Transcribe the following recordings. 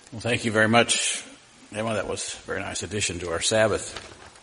Well, thank you very much, Emma. That was a very nice addition to our Sabbath.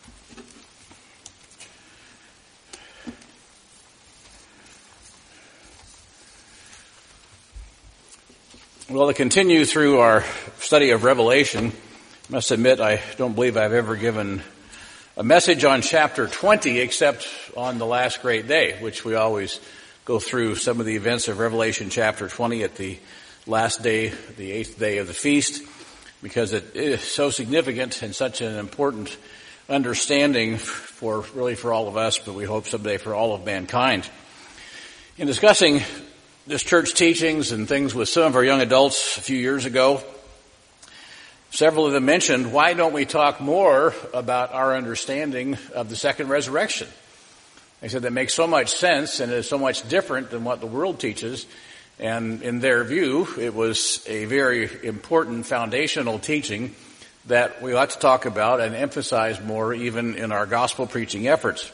Well, to continue through our study of Revelation, I must admit I don't believe I've ever given a message on chapter 20 except on the last great day, which we always go through some of the events of Revelation chapter 20 at the last day, the 8th day of the feast, because it is so significant and such an important understanding for all of us, but we hope someday for all of mankind. In discussing this church teachings and things with some of our young adults a few years ago, several of them mentioned, why don't we talk more about our understanding of the second resurrection? They said that makes so much sense and is so much different than what the world teaches. And in their view, it was a very important foundational teaching that we ought to talk about and emphasize more even in our gospel preaching efforts.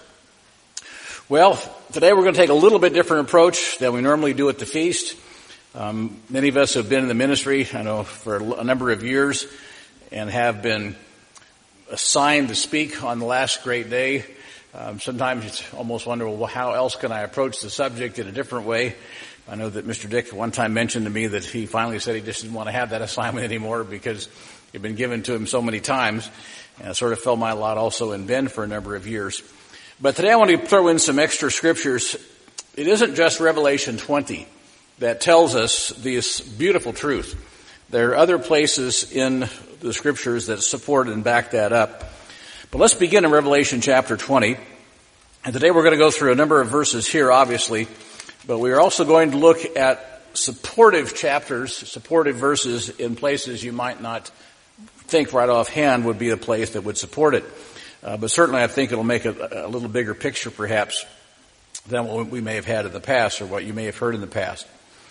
Well, today we're going to take a little bit different approach than we normally do at the feast. Many of us have been in the ministry, I know, for a number of years and have been assigned to speak on the last great day. Sometimes you almost wonder, well, how else can I approach the subject in a different way? I know that Mr. Dick one time mentioned to me that he finally said he just didn't want to have that assignment anymore because it had been given to him so many times. And it sort of fell my lot also in Bend for a number of years. But today I want to throw in some extra scriptures. It isn't just Revelation 20 that tells us this beautiful truth. There are other places in the scriptures that support and back that up. But let's begin in Revelation chapter 20. And today we're going to go through a number of verses here, obviously. But we are also going to look at supportive chapters, supportive verses in places you might not think right offhand would be a place that would support it. But certainly I think it'll make a little bigger picture perhaps than what we may have had in the past or what you may have heard in the past.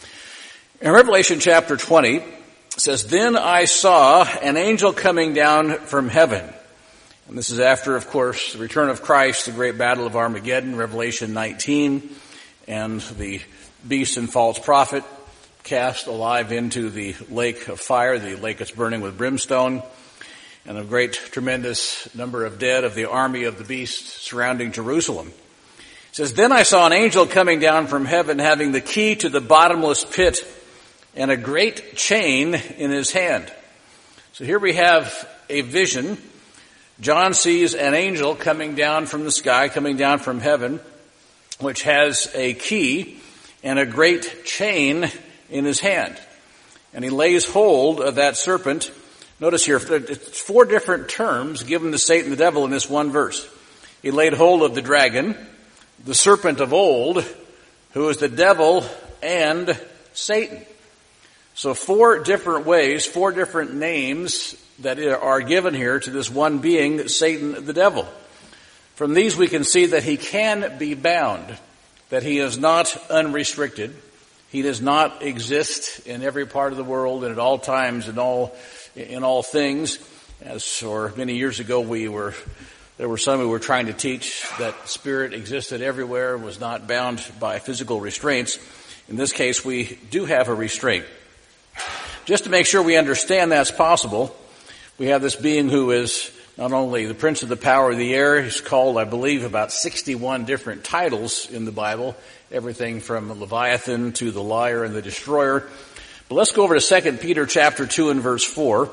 In Revelation chapter 20, it says, "Then I saw an angel coming down from heaven." And this is after, of course, the return of Christ, the great battle of Armageddon, Revelation 19. And the beast and false prophet cast alive into the lake of fire, the lake that's burning with brimstone, and a great, tremendous number of dead of the army of the beast surrounding Jerusalem. It says, "Then I saw an angel coming down from heaven, having the key to the bottomless pit and a great chain in his hand." So here we have a vision. John sees an angel coming down from the sky, coming down from heaven, which has a key and a great chain in his hand. And he lays hold of that serpent. Notice here, it's 4 different terms given to Satan the devil in this one verse. He laid hold of the dragon, the serpent of old, who is the devil and Satan. So 4 different ways, 4 different names that are given here to this one being, Satan the devil. From these we can see that he can be bound, that he is not unrestricted. He does not exist in every part of the world and at all times in all things. As for many years ago there were some who were trying to teach that spirit existed everywhere and was not bound by physical restraints. In this case we do have a restraint. Just to make sure we understand that's possible, we have this being who is not only the prince of the power of the air. He's called, I believe, about 61 different titles in the Bible, everything from Leviathan to the liar and the destroyer. But let's go over to 2 Peter chapter 2 and verse 4.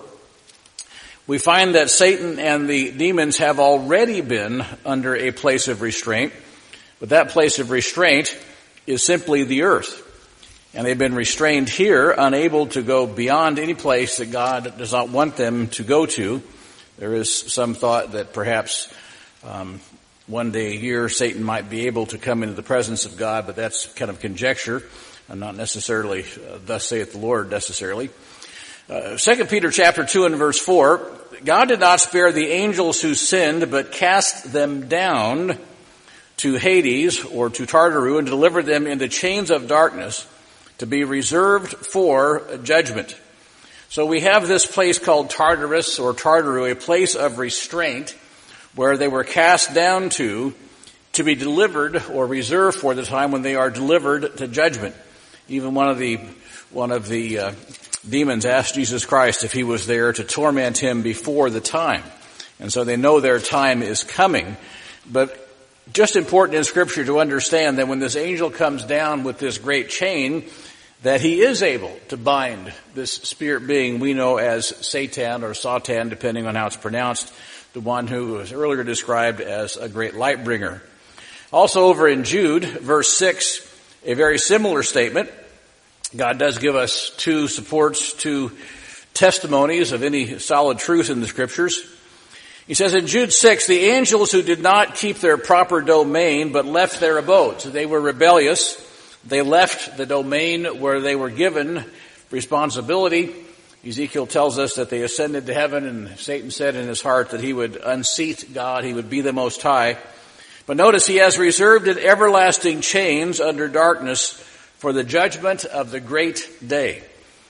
We find that Satan and the demons have already been under a place of restraint, but that place of restraint is simply the earth. And they've been restrained here, unable to go beyond any place that God does not want them to go to. There is some thought that perhaps one day a year Satan might be able to come into the presence of God, but that's kind of conjecture and not necessarily thus saith the Lord necessarily. 2 Peter chapter 2 and verse 4, "God did not spare the angels who sinned, but cast them down to Hades," or to Tartarus, "and delivered them into chains of darkness to be reserved for judgment." So we have this place called Tartarus or Tartarus, a place of restraint where they were cast down to be delivered or reserved for the time when they are delivered to judgment. Even one of the demons asked Jesus Christ if he was there to torment him before the time. And so they know their time is coming. But just important in Scripture to understand that when this angel comes down with this great chain, that he is able to bind this spirit being we know as Satan or Satan, depending on how it's pronounced, the one who was earlier described as a great light bringer. Also over in Jude, verse 6, a very similar statement. God does give us two supports, two testimonies of any solid truth in the Scriptures. He says in Jude 6, the angels who did not keep their proper domain but left their abode. So they were rebellious. They left the domain where they were given responsibility. Ezekiel tells us that they ascended to heaven, and Satan said in his heart that he would unseat God, he would be the Most High. But notice he has reserved in everlasting chains under darkness for the judgment of the great day.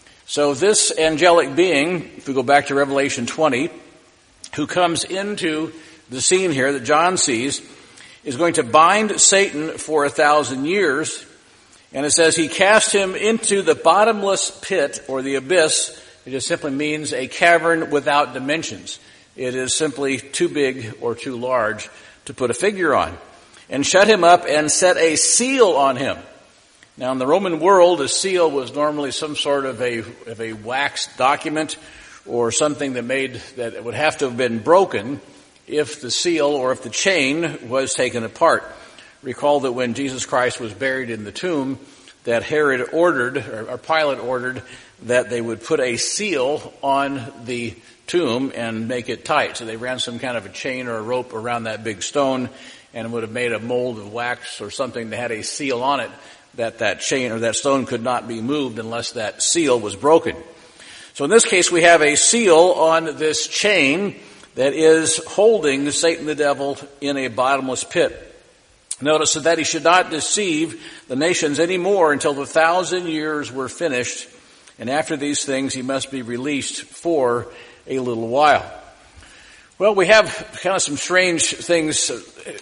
So this angelic being, if we go back to Revelation 20, who comes into the scene here that John sees, is going to bind Satan for 1,000 years. And it says he cast him into the bottomless pit or the abyss. It just simply means a cavern without dimensions. It is simply too big or too large to put a figure on. And shut him up and set a seal on him. Now in the Roman world, a seal was normally some sort of a wax document or something that would have to have been broken if the seal or if the chain was taken apart. Recall that when Jesus Christ was buried in the tomb, that Herod ordered, or Pilate ordered, that they would put a seal on the tomb and make it tight. So they ran some kind of a chain or a rope around that big stone, and it would have made a mold of wax or something that had a seal on it, that chain or that stone could not be moved unless that seal was broken. So in this case, we have a seal on this chain that is holding Satan the devil in a bottomless pit. Notice that he should not deceive the nations anymore until the 1,000 years were finished. And after these things, he must be released for a little while. Well, we have kind of some strange things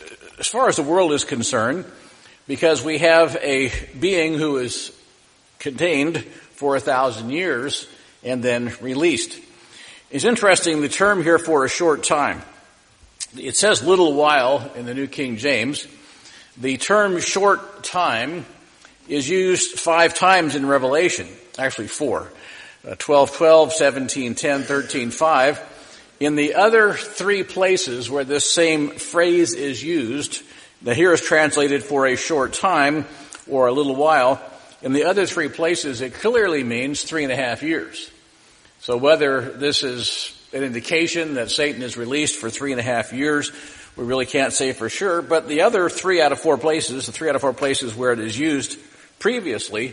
as far as the world is concerned, because we have a being who is contained for 1,000 years and then released. It's interesting, the term here for a short time. It says little while in the New King James. The term short time is used 5 times in Revelation, actually 4. 12:12, 17:10, 13:5. In the other 3 places where this same phrase is used, the here is translated for a short time or a little while. In the other 3 places, it clearly means 3.5 years. So whether this is an indication that Satan is released for 3.5 years, we really can't say for sure. But the other 3 out of 4 places, the 3 out of 4 places where it is used previously,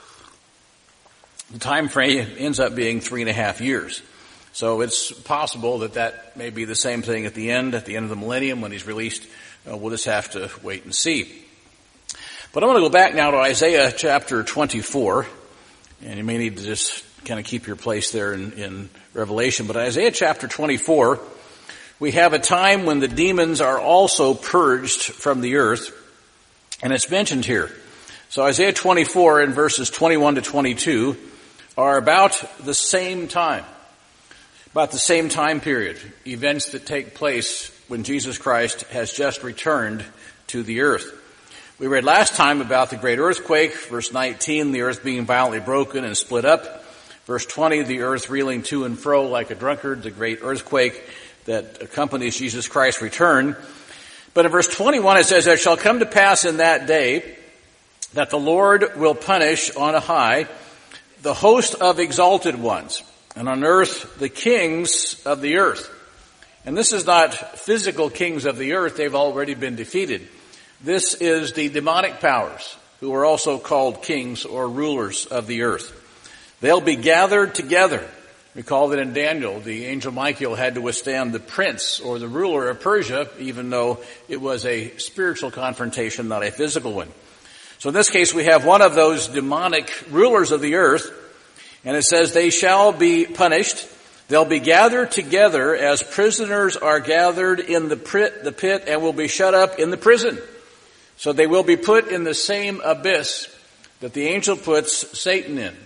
the time frame ends up being 3.5 years. So it's possible that may be the same thing at the end of the millennium when he's released. We'll just have to wait and see. But I want to go back now to Isaiah chapter 24. And you may need to just kind of keep your place there in Revelation. But Isaiah chapter 24, we have a time when the demons are also purged from the earth. And it's mentioned here. So Isaiah 24 in verses 21 to 22 are about the same time. About the same time period. Events that take place when Jesus Christ has just returned to the earth. We read last time about the great earthquake. Verse 19, the earth being violently broken and split up. Verse 20, the earth reeling to and fro like a drunkard, the great earthquake that accompanies Jesus Christ's return. But in verse 21 it says, "There shall come to pass in that day that the Lord will punish on high the host of exalted ones, and on earth the kings of the earth." And this is not physical kings of the earth, they've already been defeated. This is the demonic powers, who are also called kings or rulers of the earth. They'll be gathered together. Recall that in Daniel, the angel Michael had to withstand the prince or the ruler of Persia, even though it was a spiritual confrontation, not a physical one. So in this case, we have one of those demonic rulers of the earth, and it says they shall be punished. They'll be gathered together as prisoners are gathered in the pit, and will be shut up in the prison. So they will be put in the same abyss that the angel puts Satan in.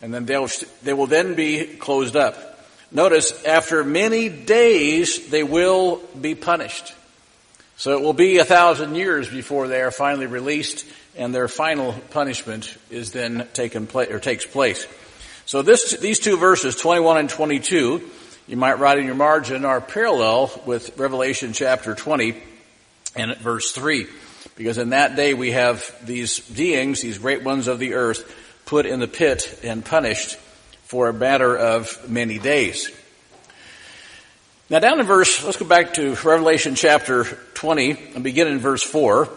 and then they will then be closed up. Notice, after many days they will be punished. So it will be 1,000 years before they are finally released, and their final punishment is then takes place. So these two verses, 21 and 22, you might write in your margin, are parallel with Revelation chapter 20 and verse 3. Because in that day we have these beings, these great ones of the earth, put in the pit and punished for a matter of many days. Now let's go back to Revelation chapter 20 and begin in verse 4.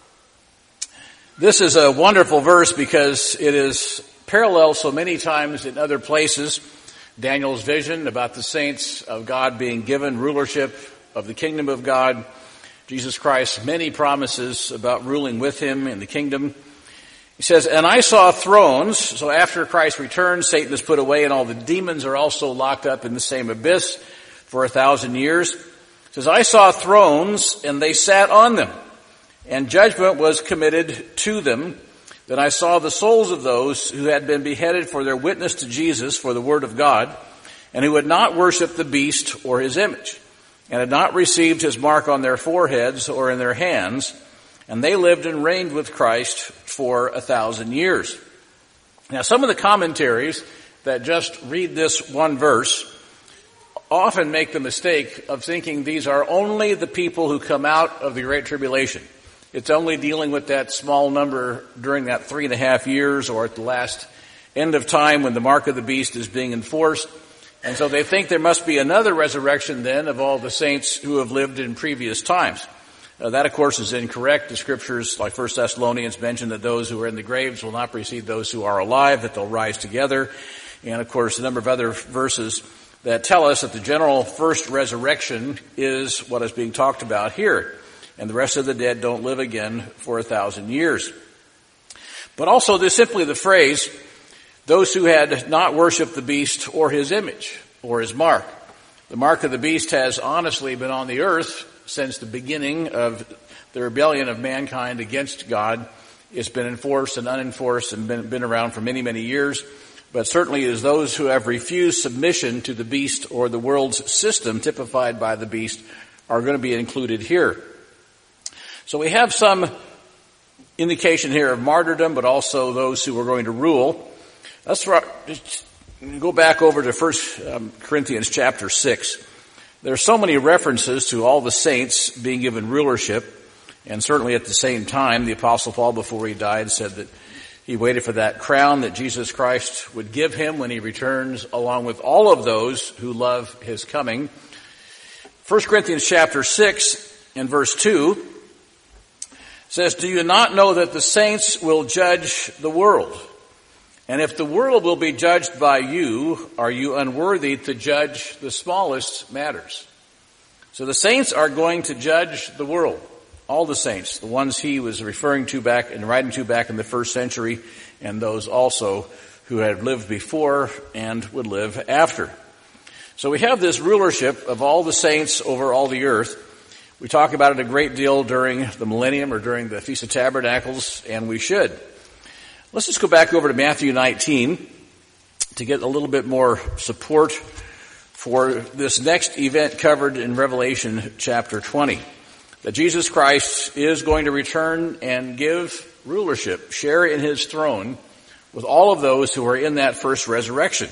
This is a wonderful verse because it is parallel so many times in other places. Daniel's vision about the saints of God being given rulership of the kingdom of God. Jesus Christ's many promises about ruling with him in the kingdom. He says, and I saw thrones. So after Christ returns, Satan is put away and all the demons are also locked up in the same abyss for 1,000 years. It says, I saw thrones and they sat on them, and judgment was committed to them. Then I saw the souls of those who had been beheaded for their witness to Jesus for the word of God, and who had not worshipped the beast or his image, and had not received his mark on their foreheads or in their hands, and they lived and reigned with Christ for 1,000 years. Now, some of the commentaries that just read this one verse often make the mistake of thinking these are only the people who come out of the Great Tribulation. It's only dealing with that small number during that 3.5 years or at the last end of time when the mark of the beast is being enforced. And so they think there must be another resurrection then of all the saints who have lived in previous times. That, of course, is incorrect. The scriptures, like 1 Thessalonians, mention that those who are in the graves will not precede those who are alive, that they'll rise together. And, of course, a number of other verses that tell us that the general first resurrection is what is being talked about here. And the rest of the dead don't live again for 1,000 years. But also there's simply the phrase, those who had not worshipped the beast or his image or his mark. The mark of the beast has honestly been on the earth since the beginning of the rebellion of mankind against God. It's been enforced and unenforced and been around for many, many years. But certainly it is those who have refused submission to the beast or the world's system typified by the beast are going to be included here. So we have some indication here of martyrdom, but also those who are going to rule. Let's go back over to 1 Corinthians chapter 6. There are so many references to all the saints being given rulership, and certainly at the same time, the Apostle Paul, before he died, said that he waited for that crown that Jesus Christ would give him when he returns, along with all of those who love his coming. 1 Corinthians chapter 6 and verse 2 says, do you not know that the saints will judge the world? And if the world will be judged by you, are you unworthy to judge the smallest matters? So the saints are going to judge the world. All the saints, the ones he was referring to back and writing to back in the first century, and those also who had lived before and would live after. So we have this rulership of all the saints over all the earth. We talk about it a great deal during the millennium or during the Feast of Tabernacles, and we should. Let's just go back over to Matthew 19 to get a little bit more support for this next event covered in Revelation chapter 20. That Jesus Christ is going to return and give rulership, share in his throne with all of those who are in that first resurrection.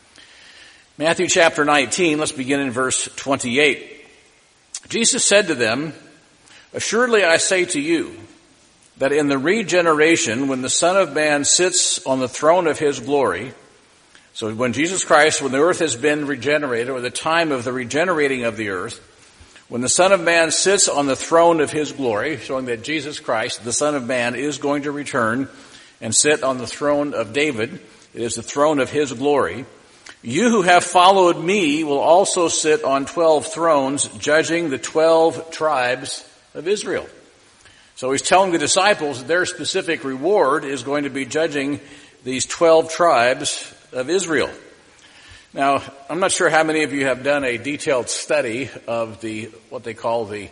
Matthew chapter 19, let's begin in verse 28. Jesus said to them, assuredly I say to you, that in the regeneration, when the Son of Man sits on the throne of his glory, so when Jesus Christ, when the earth has been regenerated, or the time of the regenerating of the earth, when the Son of Man sits on the throne of his glory, showing that Jesus Christ, the Son of Man, is going to return and sit on the throne of David, it is the throne of his glory, you who have followed me will also sit on 12 thrones, judging the 12 tribes of Israel. So he's telling the disciples that their specific reward is going to be judging these 12 tribes of Israel. Now, I'm not sure how many of you have done a detailed study of what they call the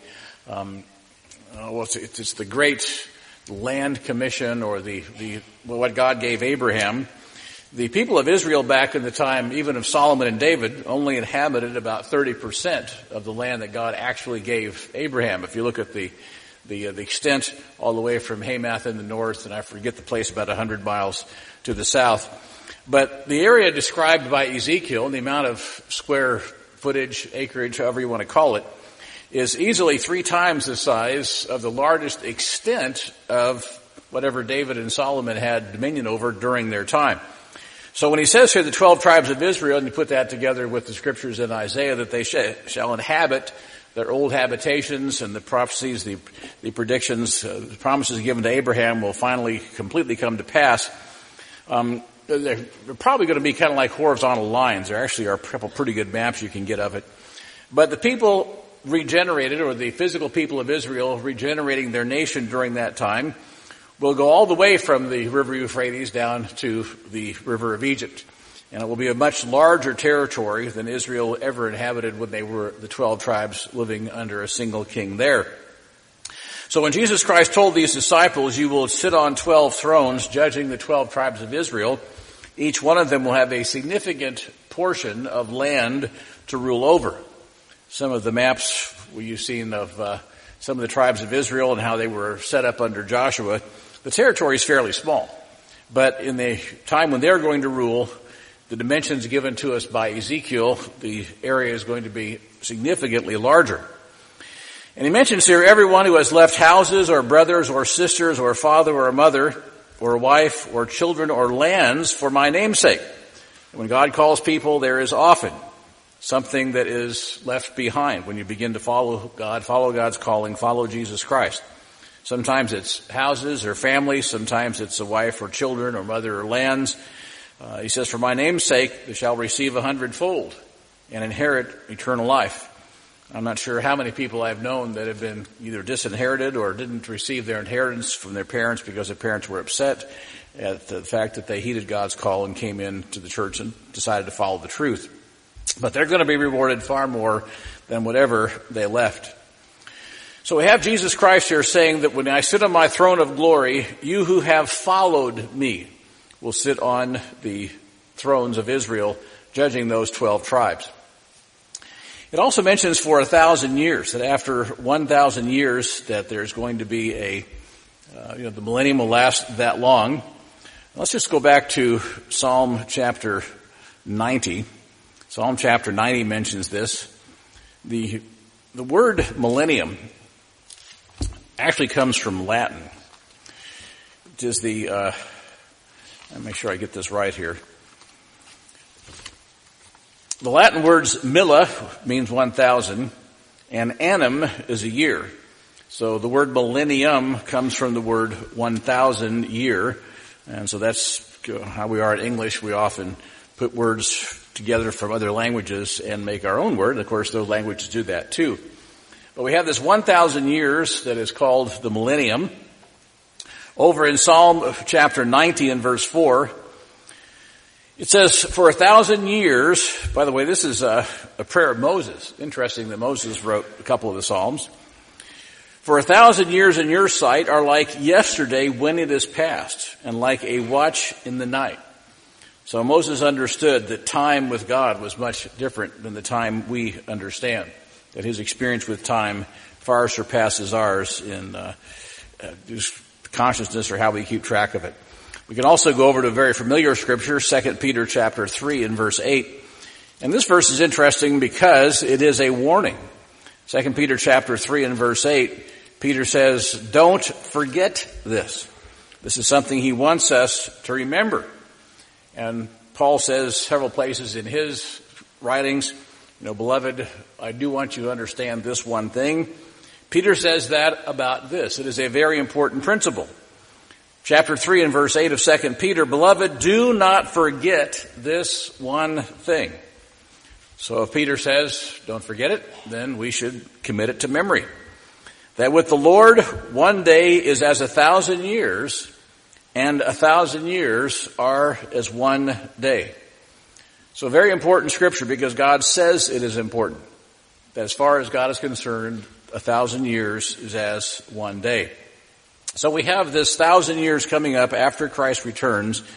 Great Land Commission, or what God gave Abraham. The people of Israel back in the time, even of Solomon and David, only inhabited about 30% of the land that God actually gave Abraham. If you look at the extent all the way from Hamath in the north, and I forget the place, about 100 miles to the south. But the area described by Ezekiel, and the amount of square footage, acreage, however you want to call it, is easily 3 times the size of the largest extent of whatever David and Solomon had dominion over during their time. So when he says here the 12 tribes of Israel, and you put that together with the scriptures in Isaiah that they shall inhabit their old habitations, and the prophecies, the predictions, the promises given to Abraham will finally completely come to pass, they're probably going to be kind of like horizontal lines. There actually are a couple pretty good maps you can get of it. But the people regenerated, or the physical people of Israel regenerating their nation during that time, will go all the way from the river Euphrates down to the river of Egypt. And it will be a much larger territory than Israel ever inhabited when they were the 12 tribes living under a single king there. So when Jesus Christ told these disciples, you will sit on 12 thrones judging the 12 tribes of Israel, each one of them will have a significant portion of land to rule over. Some of the maps you've seen of some of the tribes of Israel and how they were set up under Joshua, the territory is fairly small. But in the time when they're going to rule, the dimensions given to us by Ezekiel, the area is going to be significantly larger. And he mentions here everyone who has left houses or brothers or sisters or father or mother or wife or children or lands for my name's sake. And when God calls people, there is often something that is left behind when you begin to follow God, follow God's calling, follow Jesus Christ. Sometimes it's houses or families. Sometimes it's a wife or children or mother or lands. He says, for my name's sake, they shall receive 100-fold and inherit eternal life. I'm not sure how many people I've known that have been either disinherited or didn't receive their inheritance from their parents because their parents were upset at the fact that they heeded God's call and came into the church and decided to follow the truth. But they're going to be rewarded far more than whatever they left. So we have Jesus Christ here saying that when I sit on my throne of glory, you who have followed me will sit on the thrones of Israel, judging those 12 tribes. It also mentions for 1,000 years, that after 1,000 years that there's going to be the millennium will last that long. Let's just go back to Psalm chapter 90. Psalm chapter 90 mentions this. The word millennium actually comes from Latin. It is let me make sure I get this right here. The Latin words milla means 1,000, and annum is a year. So the word millennium comes from the word 1,000 year, and so that's how we are in English. We often put words together from other languages and make our own word. And of course, those languages do that too. But we have this 1,000 years that is called the millennium. Over in Psalm chapter 90 and verse 4, it says, for 1,000 years, by the way, this is a prayer of Moses. Interesting that Moses wrote a couple of the Psalms. For 1,000 years in your sight are like yesterday when it is past, and like a watch in the night. So Moses understood that time with God was much different than the time we understand. That his experience with time far surpasses ours in consciousness or how we keep track of it. We can also go over to a very familiar scripture, 2 Peter chapter 3 and verse 8. And this verse is interesting because it is a warning. 2 Peter chapter 3 and verse 8, Peter says, don't forget this. This is something he wants us to remember. And Paul says several places in his writings, beloved, I do want you to understand this one thing. Peter says that about this. It is a very important principle. Chapter 3 and verse 8 of 2 Peter, beloved, do not forget this one thing. So if Peter says, don't forget it, then we should commit it to memory. That with the Lord, one day is as 1,000 years, and 1,000 years are as one day. So very important scripture because God says it is important. That as far as God is concerned, 1,000 years is as one day. So we have this 1,000 years coming up after Christ returns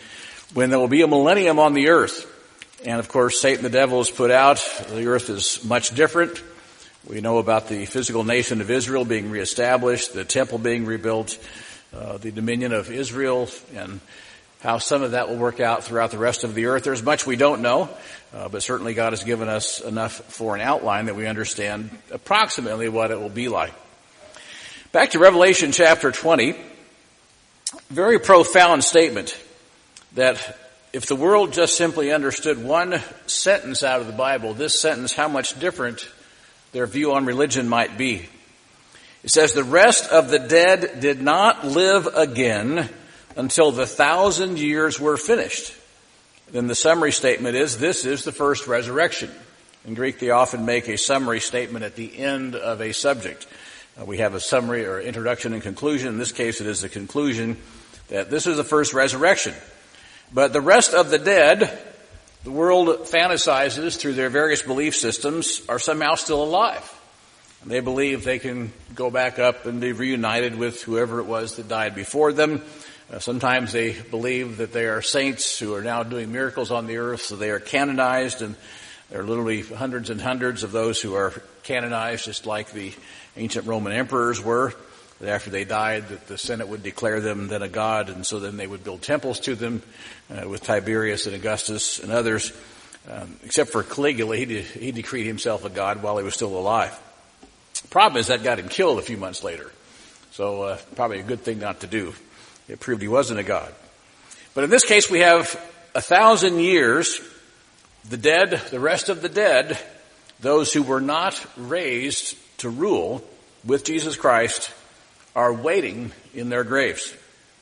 when there will be a millennium on the earth. And of course, Satan the devil is put out. The earth is much different. We know about the physical nation of Israel being reestablished, the temple being rebuilt, the dominion of Israel, and how some of that will work out throughout the rest of the earth. There's much we don't know, but certainly God has given us enough for an outline that we understand approximately what it will be like. Back to Revelation chapter 20, very profound statement that if the world just simply understood one sentence out of the Bible, this sentence, how much different their view on religion might be. It says, the rest of the dead did not live again until the 1,000 years were finished. Then the summary statement is, this is the first resurrection. In Greek, they often make a summary statement at the end of a subject. We have a summary or introduction and conclusion. In this case, it is the conclusion that this is the first resurrection. But the rest of the dead, the world fantasizes through their various belief systems, are somehow still alive. And they believe they can go back up and be reunited with whoever it was that died before them. Sometimes they believe that they are saints who are now doing miracles on the earth, so they are canonized, and there are literally hundreds and hundreds of those who are canonized, just like the ancient Roman emperors were. That after they died, that the Senate would declare them then a god, and so then they would build temples to them with Tiberius and Augustus and others. Except for Caligula, he decreed himself a god while he was still alive. The problem is that got him killed a few months later, so probably a good thing not to do. It proved he wasn't a god. But in this case, we have 1,000 years, the dead, the rest of the dead, those who were not raised to rule with Jesus Christ, are waiting in their graves.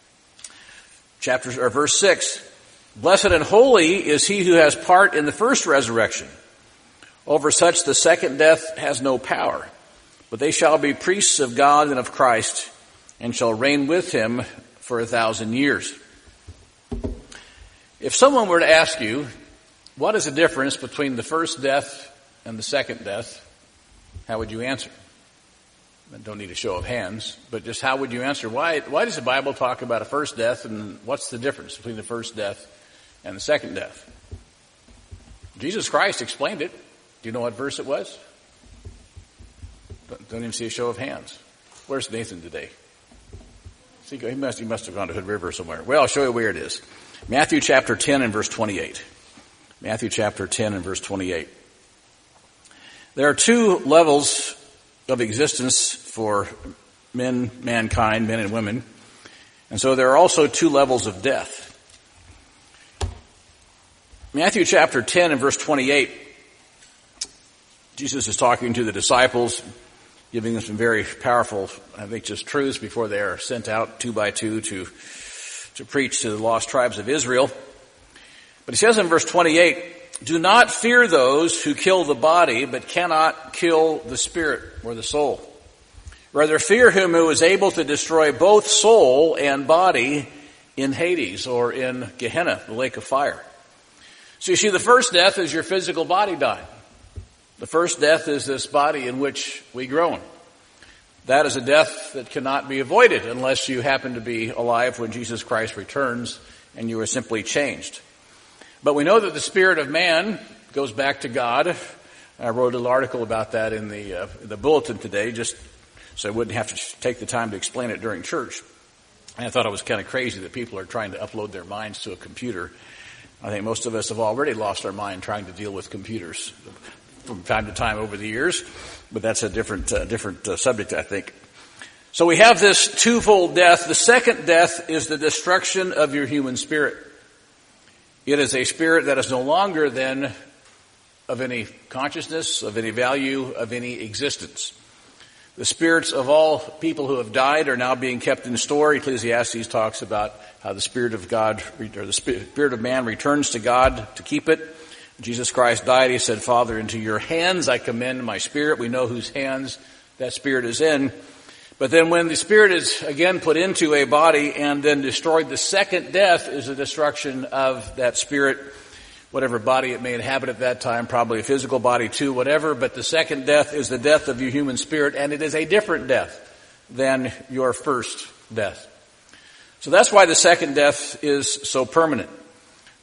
Verse 6, blessed and holy is he who has part in the first resurrection. Over such the second death has no power, but they shall be priests of God and of Christ, and shall reign with him for 1,000 years. If someone were to ask you, what is the difference between the first death and the second death, how would you answer? I don't need a show of hands, but just how would you answer? Why does the Bible talk about a first death, and what's the difference between the first death and the second death? Jesus Christ explained it. Do you know what verse it was? Don't even see a show of hands. Where's Nathan today? He must have gone to Hood River somewhere. Well, I'll show you where it is. Matthew chapter 10 and verse 28. Matthew chapter 10 and verse 28. There are two levels of existence for mankind, men and women. And so there are also two levels of death. Matthew chapter 10 and verse 28, Jesus is talking to the disciples, giving them some very powerful, I think, just truths before they are sent out 2 by 2 to preach to the lost tribes of Israel. But he says in verse 28, do not fear those who kill the body, but cannot kill the spirit or the soul. Rather fear him who is able to destroy both soul and body in Hades, or in Gehenna, the lake of fire. So you see, the first death is your physical body dying. The first death is this body in which we groan. That is a death that cannot be avoided unless you happen to be alive when Jesus Christ returns and you are simply changed. But we know that the spirit of man goes back to God. I wrote a little article about that in the bulletin today, just so I wouldn't have to take the time to explain it during church. And I thought it was kind of crazy that people are trying to upload their minds to a computer. I think most of us have already lost our mind trying to deal with computers from time to time over the years, but that's a different subject, I think. So we have this twofold death. The second death is the destruction of your human spirit. It is a spirit that is no longer then of any consciousness, of any value, of any existence. The spirits of all people who have died are now being kept in store. Ecclesiastes talks about how the spirit of God, or the spirit of man, returns to God to keep it. Jesus Christ died. He said, Father, into your hands I commend my spirit. We know whose hands that spirit is in. But then when the spirit is again put into a body and then destroyed, the second death is the destruction of that spirit, whatever body it may inhabit at that time, probably a physical body too, whatever. But the second death is the death of your human spirit, and it is a different death than your first death. So that's why the second death is so permanent.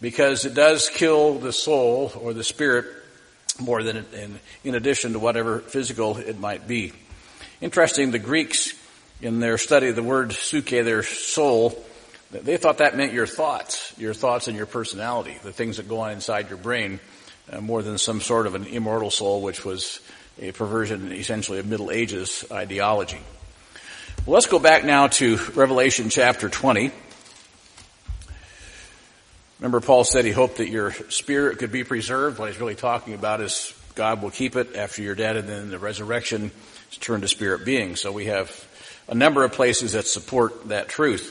because it does kill the soul or the spirit more than in addition to whatever physical it might be. Interesting, the Greeks, in their study of the word psyche, their soul, they thought that meant your thoughts and your personality, the things that go on inside your brain, more than some sort of an immortal soul, which was a perversion essentially of Middle Ages ideology. Well, let's go back now to Revelation chapter 20. Remember, Paul said he hoped that your spirit could be preserved. What he's really talking about is God will keep it after you're dead, and then the resurrection is turned to spirit beings. So we have a number of places that support that truth.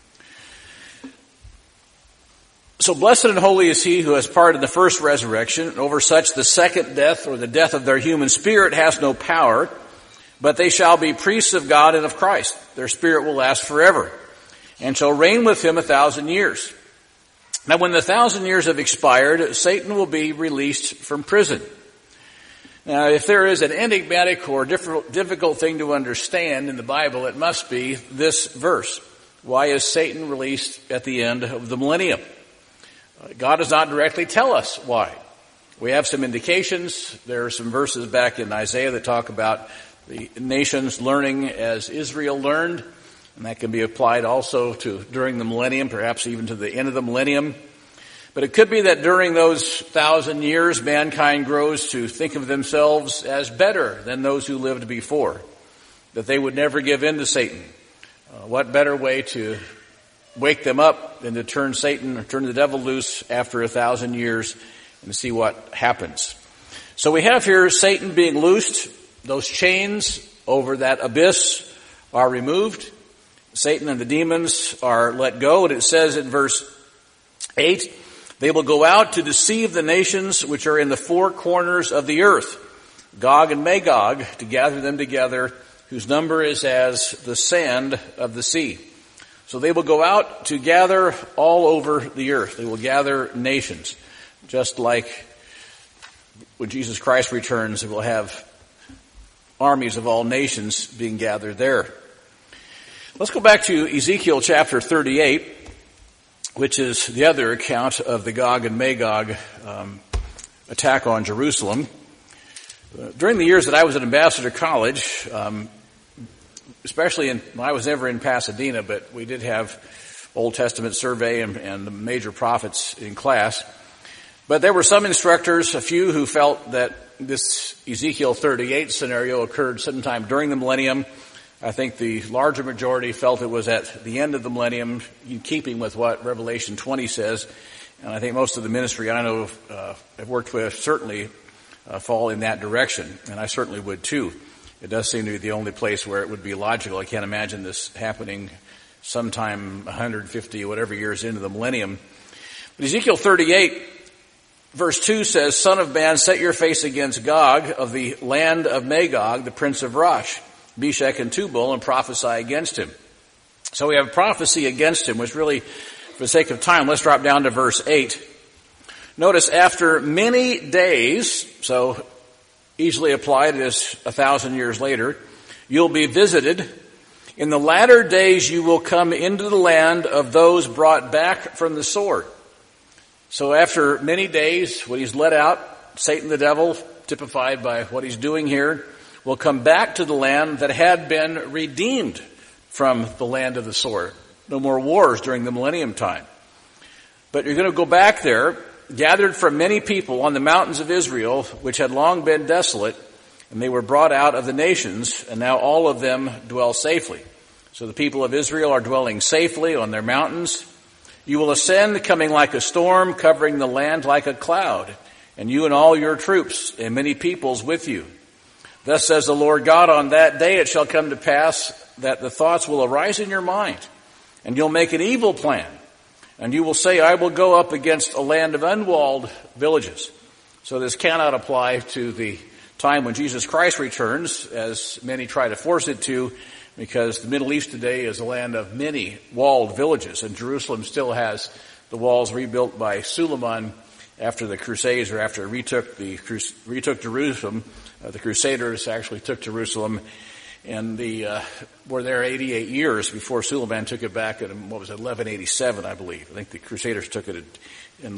So blessed and holy is he who has part in the first resurrection. Over such the second death, or the death of their human spirit, has no power, but they shall be priests of God and of Christ. Their spirit will last forever, and shall reign with him 1,000 years. Now when the 1,000 years have expired, Satan will be released from prison. Now if there is an enigmatic or difficult thing to understand in the Bible, it must be this verse. Why is Satan released at the end of the millennium? God does not directly tell us why. We have some indications. There are some verses back in Isaiah that talk about the nations learning as Israel learned, and that can be applied also to during the millennium, perhaps even to the end of the millennium. But it could be that during those 1,000 years, mankind grows to think of themselves as better than those who lived before, that they would never give in to Satan. What better way to wake them up than to turn Satan or turn the devil loose after 1,000 years and see what happens. So we have here Satan being loosed. Those chains over that abyss are removed. Satan and the demons are let go. And it says in verse 8, they will go out to deceive the nations which are in the four corners of the earth, Gog and Magog, to gather them together, whose number is as the sand of the sea. So they will go out to gather all over the earth. They will gather nations. Just like when Jesus Christ returns, we'll have armies of all nations being gathered there. Let's go back to Ezekiel chapter 38, which is the other account of the Gog and Magog attack on Jerusalem. During the years that I was at Ambassador College, especially I was never in Pasadena, but we did have Old Testament survey and the major prophets in class. But there were some instructors, a few, who felt that this Ezekiel 38 scenario occurred sometime during the millennium. I think the larger majority felt it was at the end of the millennium, in keeping with what Revelation 20 says. And I think most of the ministry I know have worked with certainly fall in that direction, and I certainly would too. It does seem to be the only place where it would be logical. I can't imagine this happening sometime 150 or whatever years into the millennium. But Ezekiel 38, verse 2 says, Son of man, set your face against Gog of the land of Magog, the prince of Rosh, Meshech and Tubal, and prophesy against him. So we have prophecy against him, which really, for the sake of time, let's drop down to verse 8. Notice, after many days, so easily applied as 1,000 years later, you'll be visited. In the latter days you will come into the land of those brought back from the sword. So after many days, when he's let out, Satan the devil, typified by what he's doing here, will come back to the land that had been redeemed from the land of the sword. No more wars during the millennium time. But you're going to go back there, gathered from many people on the mountains of Israel, which had long been desolate, and they were brought out of the nations, and now all of them dwell safely. So the people of Israel are dwelling safely on their mountains. You will ascend, coming like a storm, covering the land like a cloud, and you and all your troops, and many peoples with you. Thus says the Lord God, on that day it shall come to pass that the thoughts will arise in your mind, and you'll make an evil plan. And you will say, I will go up against a land of unwalled villages. So this cannot apply to the time when Jesus Christ returns, as many try to force it to, because the Middle East today is a land of many walled villages, and Jerusalem still has the walls rebuilt by Suleiman after the Crusades, or after retook Jerusalem. The Crusaders actually took Jerusalem, and were there 88 years before Suleiman took it back in 1187, I believe. I think the Crusaders took it in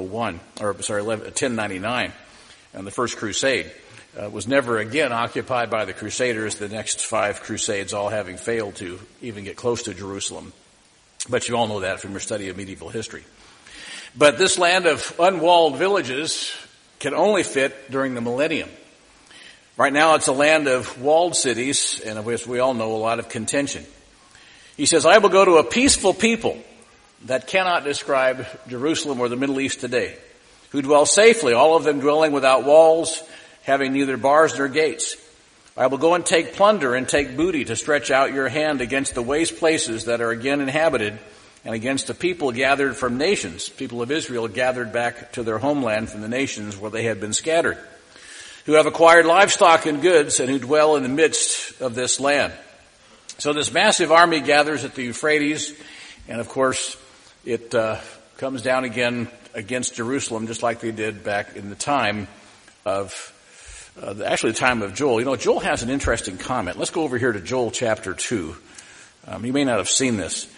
1099, and the First Crusade. Was never again occupied by the Crusaders, the next 5 crusades all having failed to even get close to Jerusalem. But you all know that from your study of medieval history. But this land of unwalled villages can only fit during the millennium. Right now it's a land of walled cities, and of which we all know a lot of contention. He says, I will go to a peaceful people that cannot describe Jerusalem or the Middle East today, who dwell safely, all of them dwelling without walls, having neither bars nor gates. I will go and take plunder and take booty to stretch out your hand against the waste places that are again inhabited, and against the people gathered from nations, people of Israel gathered back to their homeland from the nations where they had been scattered, who have acquired livestock and goods and who dwell in the midst of this land. So this massive army gathers at the Euphrates, and of course it comes down again against Jerusalem, just like they did back in the time of the time of Joel. You know, Joel has an interesting comment. Let's go over here to Joel chapter 2. You may not have seen this.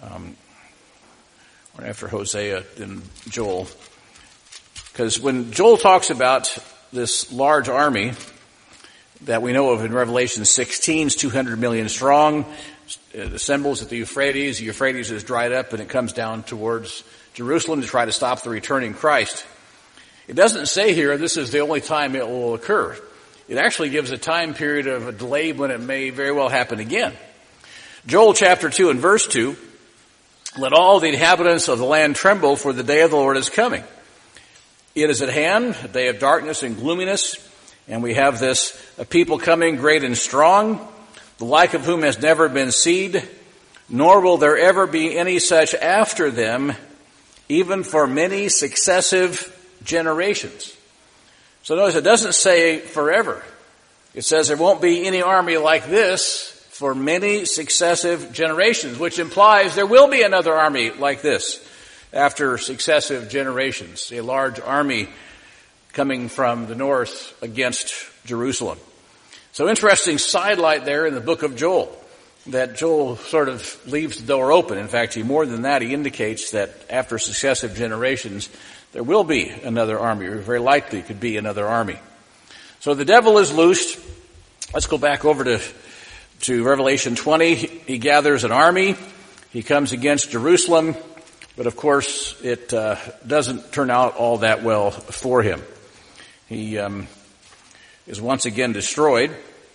Right after Hosea and Joel. Because when Joel talks about this large army that we know of in Revelation 16, it's 200 million strong, it assembles at the Euphrates is dried up, and it comes down towards Jerusalem to try to stop the returning Christ. It doesn't say here this is the only time it will occur. It actually gives a time period of a delay when it may very well happen again. Joel chapter 2 and verse 2, let all the inhabitants of the land tremble, for the day of the Lord is coming. It is at hand, a day of darkness and gloominess, and we have a people coming great and strong, the like of whom has never been seen, nor will there ever be any such after them, even for many successive generations. So notice it doesn't say forever. It says there won't be any army like this for many successive generations, which implies there will be another army like this after successive generations, a large army coming from the north against Jerusalem. So interesting sidelight there in the book of Joel, that Joel sort of leaves the door open. In fact, more than that, he indicates that after successive generations, there will be another army, or very likely could be another army. So the devil is loosed. Let's go back over to Revelation 20. He gathers an army. He comes against Jerusalem. But of course, it doesn't turn out all that well for him. He is once again destroyed.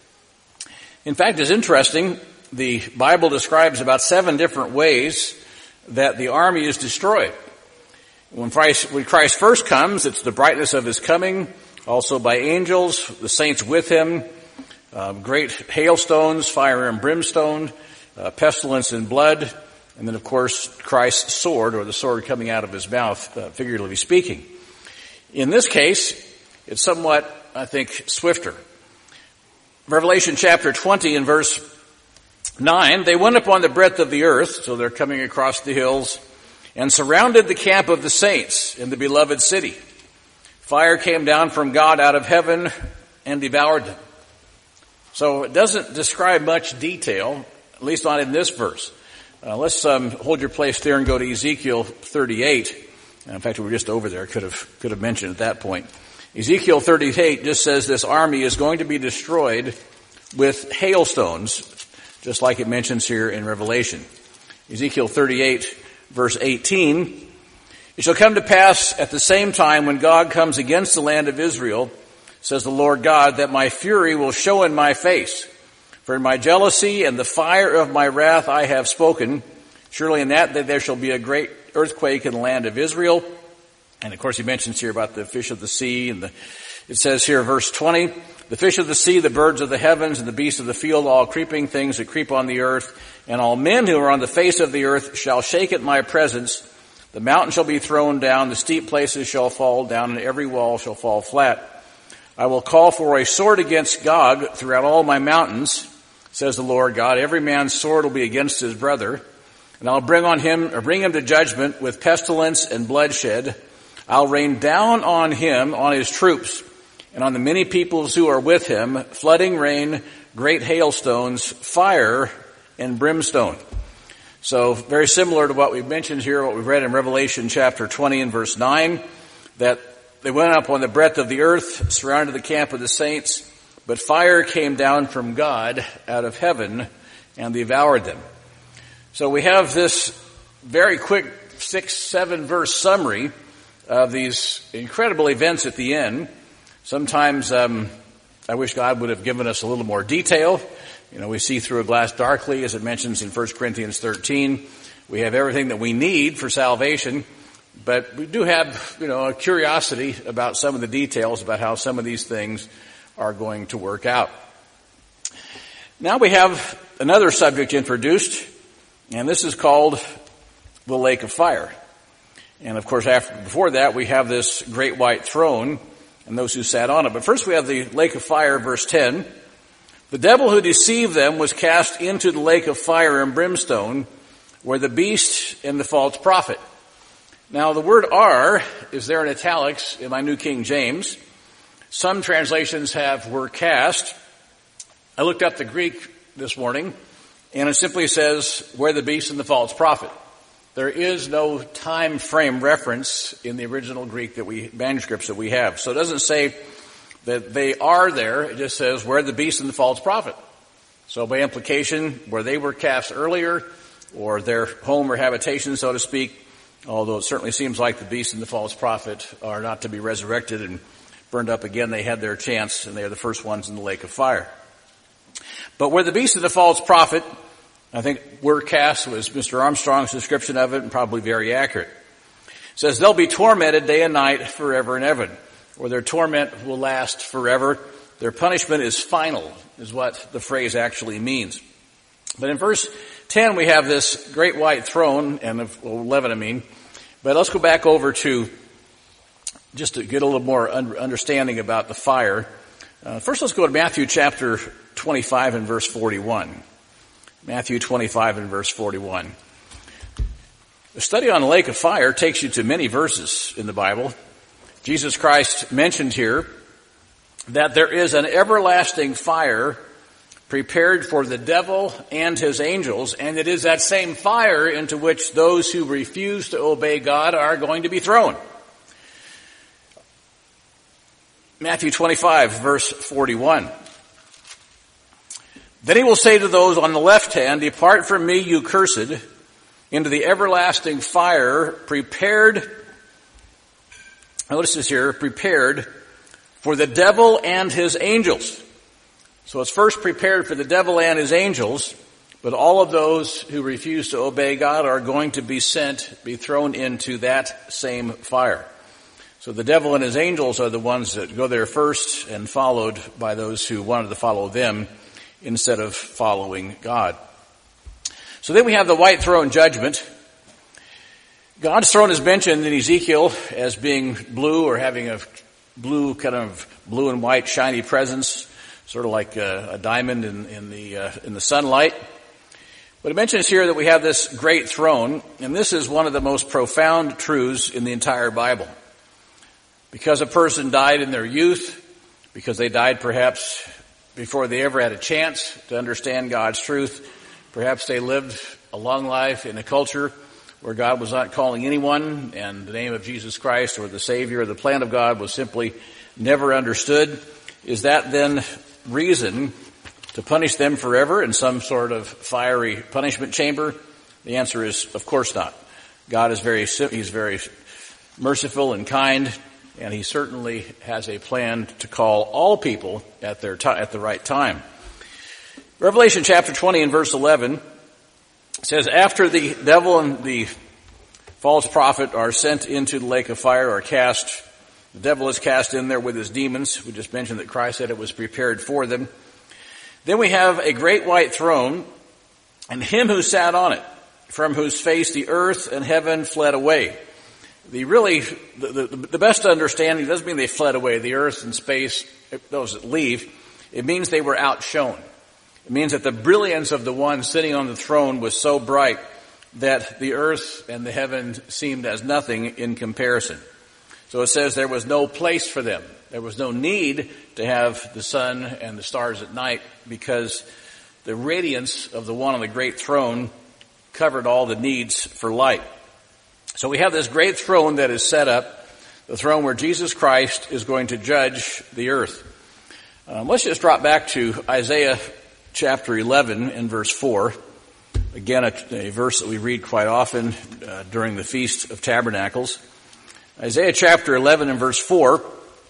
In fact, it's interesting. The Bible describes about 7 different ways that the army is destroyed. When Christ first comes, it's the brightness of his coming, also by angels, the saints with him, great hailstones, fire and brimstone, pestilence and blood, and then of course Christ's sword, or the sword coming out of his mouth, figuratively speaking. In this case, it's somewhat, I think, swifter. Revelation chapter 20 and verse 9, they went upon the breadth of the earth, so they're coming across the hills, and surrounded the camp of the saints in the beloved city. Fire came down from God out of heaven and devoured them. So it doesn't describe much detail, at least not in this verse. Let's hold your place there and go to Ezekiel 38. In fact, we were just over there. Could have mentioned at that point. Ezekiel 38 just says this army is going to be destroyed with hailstones, just like it mentions here in Revelation. Ezekiel 38, verse 18, it shall come to pass at the same time when God comes against the land of Israel, says the Lord God, that my fury will show in my face. For in my jealousy and the fire of my wrath I have spoken. Surely in that day there shall be a great earthquake in the land of Israel. And of course he mentions here about the fish of the sea, and it says here, verse 20, the fish of the sea, the birds of the heavens, and the beasts of the field, all creeping things that creep on the earth, and all men who are on the face of the earth shall shake at my presence. The mountain shall be thrown down, the steep places shall fall down, and every wall shall fall flat. I will call for a sword against Gog throughout all my mountains, says the Lord God. Every man's sword will be against his brother, and I'll bring him to judgment with pestilence and bloodshed. I'll rain down on him, on his troops, and on the many peoples who are with him, flooding rain, great hailstones, fire, and brimstone. So very similar to what we've mentioned here, what we've read in Revelation chapter 20 and verse 9, that they went up on the breadth of the earth, surrounded the camp of the saints, but fire came down from God out of heaven and devoured them. So we have this very quick 6-7 verse summary of these incredible events at the end. Sometimes I wish God would have given us a little more detail. We see through a glass darkly, as it mentions in 1 Corinthians 13. We have everything that we need for salvation, but we do have, a curiosity about some of the details about how some of these things are going to work out. Now we have another subject introduced, and this is called the lake of fire. And of course, before that, we have this great white throne and those who sat on it. But first we have the lake of fire, verse 10. The devil who deceived them was cast into the lake of fire and brimstone, where the beast and the false prophet. Now the word "are" is there in italics in my New King James. Some translations have "were cast." I looked up the Greek this morning, and it simply says, "where the beast and the false prophet." There is no time frame reference in the original Greek manuscripts that we have. So it doesn't say that they are there. It just says, "where the beast and the false prophet." So by implication, where they were cast earlier, or their home or habitation, so to speak, although it certainly seems like the beast and the false prophet are not to be resurrected and burned up again. They had their chance, and they are the first ones in the lake of fire. But where the beast and the false prophet, I think were cast was Mr. Armstrong's description of it, and probably very accurate. It says, they'll be tormented day and night forever and ever, or their torment will last forever. Their punishment is final, is what the phrase actually means. But in verse 10, we have this great white throne, and 11, But let's go back over to, just to get a little more understanding about the fire. First, let's go to Matthew chapter 25 and verse 41. Matthew 25 and verse 41. The study on the lake of fire takes you to many verses in the Bible. Jesus Christ mentioned here that there is an everlasting fire prepared for the devil and his angels, and it is that same fire into which those who refuse to obey God are going to be thrown. Matthew 25, verse 41. Then he will say to those on the left hand, depart from me, you cursed, into the everlasting fire prepared, notice this here, prepared for the devil and his angels. So it's first prepared for the devil and his angels, but all of those who refuse to obey God are going to be thrown into that same fire. So the devil and his angels are the ones that go there first, and followed by those who wanted to follow them instead of following God. So then we have the white throne judgment. God's throne is mentioned in Ezekiel as being blue, or having a blue, kind of blue and white shiny presence, sort of like a diamond in the sunlight. But it mentions here that we have this great throne, and this is one of the most profound truths in the entire Bible. Because a person died in their youth, because they died perhaps before they ever had a chance to understand God's truth, perhaps they lived a long life in a culture where God was not calling anyone, and the name of Jesus Christ or the Savior or the plan of God was simply never understood. Is that then reason to punish them forever in some sort of fiery punishment chamber? The answer is, of course not. God is He's very merciful and kind, and He certainly has a plan to call all people at the right time. Revelation chapter 20 and verse 11 says, after the devil and the false prophet are sent into the lake of fire, or cast, the devil is cast in there with his demons. We just mentioned that Christ said it was prepared for them. Then we have a great white throne, and him who sat on it, from whose face the earth and heaven fled away. The best understanding doesn't mean they fled away, the earth and space, those that leave. It means they were outshone. It means that the brilliance of the one sitting on the throne was so bright that the earth and the heaven seemed as nothing in comparison. So it says there was no place for them. There was no need to have the sun and the stars at night because the radiance of the one on the great throne covered all the needs for light. So we have this great throne that is set up, the throne where Jesus Christ is going to judge the earth. Let's just drop back to Isaiah chapter 11 and verse 4. Again, a verse that we read quite often during the Feast of Tabernacles. Isaiah chapter 11 and verse 4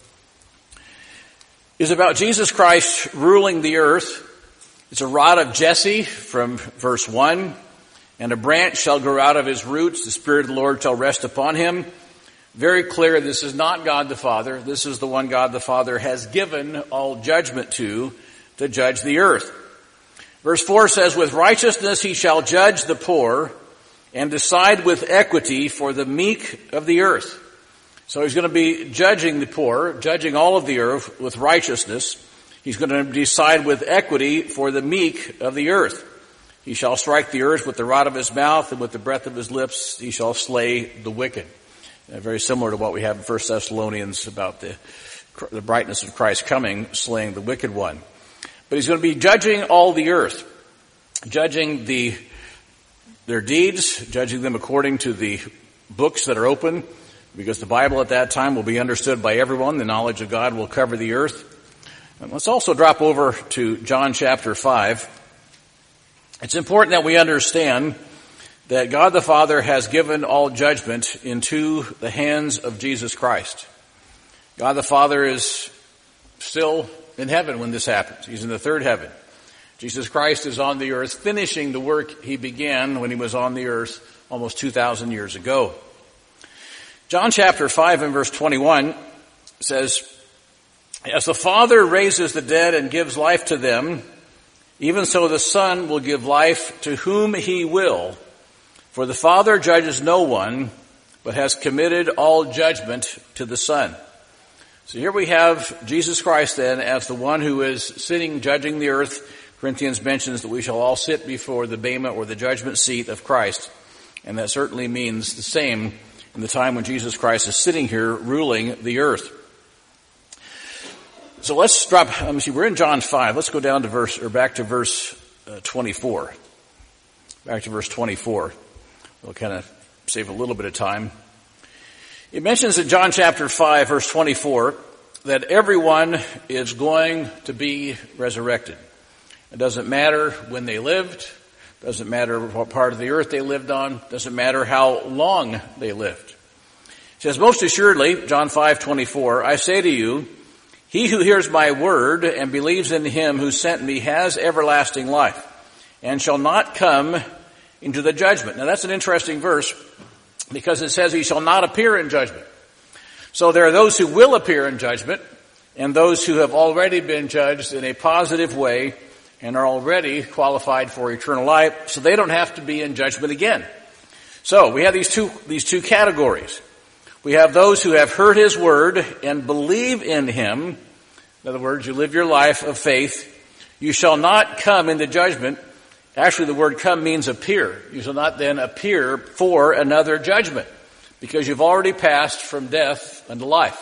is about Jesus Christ ruling the earth. It's a rod of Jesse from verse 1. And a branch shall grow out of his roots. The Spirit of the Lord shall rest upon him. Very clear, this is not God the Father. This is the one God the Father has given all judgment to judge the earth. Verse 4 says, with righteousness he shall judge the poor and decide with equity for the meek of the earth. So he's going to be judging the poor, judging all of the earth with righteousness. He's going to decide with equity for the meek of the earth. He shall strike the earth with the rod of his mouth, and with the breath of his lips he shall slay the wicked. Very similar to what we have in 1 Thessalonians about the brightness of Christ coming, slaying the wicked one. But he's going to be judging all the earth, judging their deeds, judging them according to the books that are open, because the Bible at that time will be understood by everyone. The knowledge of God will cover the earth. And let's also drop over to John chapter 5. It's important that we understand that God the Father has given all judgment into the hands of Jesus Christ. God the Father is still in heaven when this happens. He's in the third heaven. Jesus Christ is on the earth finishing the work he began when he was on the earth almost 2,000 years ago. John chapter 5 and verse 21 says, as the Father raises the dead and gives life to them, even so the Son will give life to whom he will. For the Father judges no one, but has committed all judgment to the Son. So here we have Jesus Christ then as the one who is sitting judging the earth. Corinthians mentions that we shall all sit before the bema or the judgment seat of Christ. And that certainly means the same in the time when Jesus Christ is sitting here ruling the earth. So let's drop, we're in John 5. Let's go down to back to verse 24. Back to verse 24. We'll kind of save a little bit of time. It mentions in John chapter 5, verse 24, that everyone is going to be resurrected. It doesn't matter when they lived. Doesn't matter what part of the earth they lived on. Doesn't matter how long they lived. It says, most assuredly, John 5:24, I say to you, he who hears my word and believes in him who sent me has everlasting life and shall not come into the judgment. Now that's an interesting verse because it says he shall not appear in judgment. So there are those who will appear in judgment and those who have already been judged in a positive way and are already qualified for eternal life, so they don't have to be in judgment again. So we have these two categories. We have those who have heard his word and believe in him. In other words, you live your life of faith. You shall not come into judgment. Actually, the word come means appear. You shall not then appear for another judgment because you've already passed from death unto life.